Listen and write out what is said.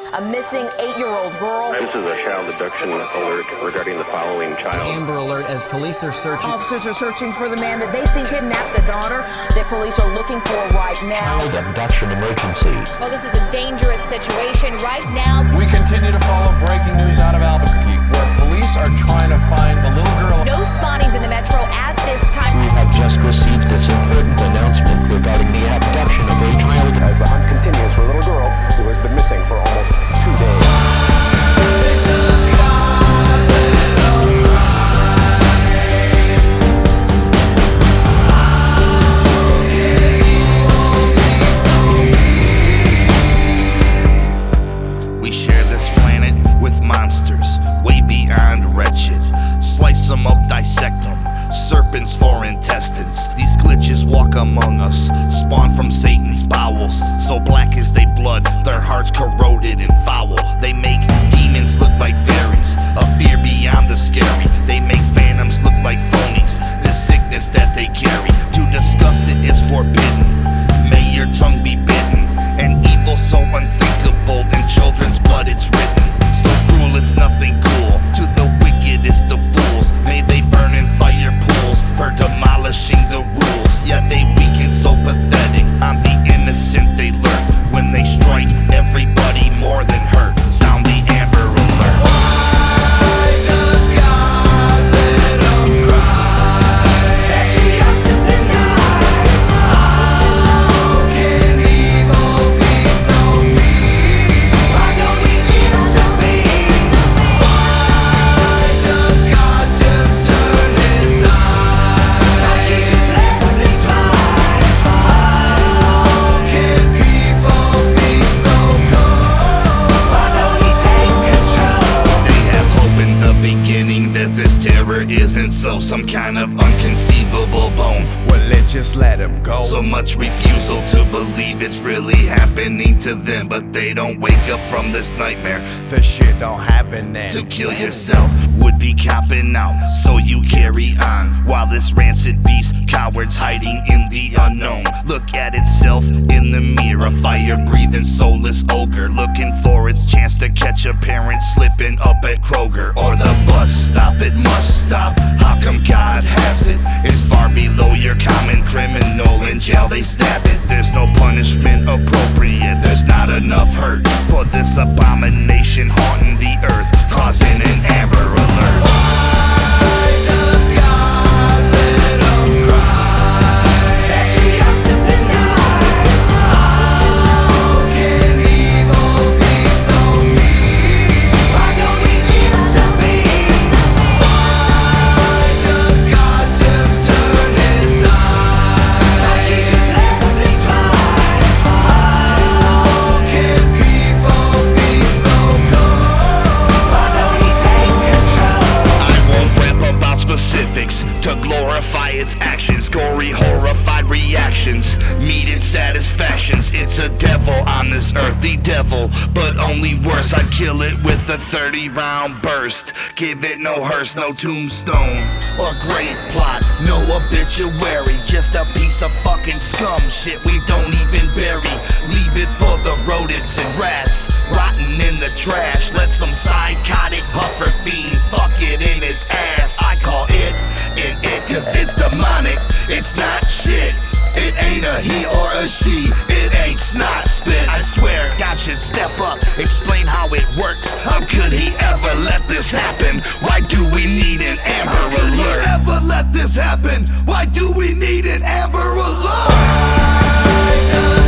a missing 8-year-old girl. This is a child abduction alert regarding the following child. Amber Alert as police are searching. Officers are searching for the man that they think kidnapped the daughter that police are looking for right now. Child abduction emergency. Well, this is a dangerous situation right now. We continue to follow breaking news out of Albuquerque, where police are trying to find the little girl. No spottings in the metro at this time. We have just received this important announcement regarding the abduction of a child. As the hunt continues for a little girl who has been missing for almost 2 days. We share this planet with monsters, way beyond wretched. Slice them up, dissect them, serpents for intestines. These glitches walk among us, spawn from Satan's bowels. So black is they blood, their hearts corroded and foul. They make demons look like fairies, a fear beyond the scary. They make phantoms look like phonies, the sickness that they carry. To discuss it is forbidden, may your tongue be bitten. An evil so unthinkable, in children's blood it's written. So cruel it's nothing cool, to the wickedest of fools. May they burn in fire pools, for demolishing the rules. Yet they weaken so pathetic, I'm the innocent they lurk. When they strike, everybody more than hurt. Sound the Amber Alert. Why does God let them cry? They're too young to deny. How can evil be so mean? Why don't we intervene? Why does God just turn his eye? Like he just lets it fly? How can people be so cold? Why don't he take control? They have hope in the beginning that this terror isn't so. Some kind of unconceivable bone. Well, let's just let him go. So much refusal to believe it's really happening to them. But they don't wake up from this nightmare. This shit don't happen then. To kill yourself would be copping out, so you carry on. While this rancid beast, cowards hiding in the unknown. Look at itself in the mirror, fire-breathing, soulless ogre. Looking for its chance to catch a parent slipping up at Kroger. Or the bus stop, it must stop. How come God has it? It's far below your common criminal. In jail they stab it. There's no punishment appropriate. There's not enough hurt for this abomination haunting the earth, causing an Amber Alert. Why does God let them cry? They're too young to deny. How can evil be so mean? Why don't we intervene? Why does God just turn his eye? Like he just lets it fly? How can people be so cold? Why don't he take control? I won't rap about specifics to glorify its actions. Gory, horrified reactions, needed satisfactions. It's a devil on this earth, the devil, but only worse. I'd kill it with a 30-round burst. Give it no hearse, no tombstone or grave plot, no obituary. Just a piece of fucking scum, shit we don't even bury. Leave it for the rodents and rats, rotting in the trash. Let some psychotic huffer fiend fuck it in its ass. I call it an it cause it's demonic. It's not shit. It ain't a he or a she. It ain't snot spit. I swear God should step up, explain how it works. How could he ever let this happen? Why do we need an Amber Alert? Ever let this happen? Why do we need an Amber Alert?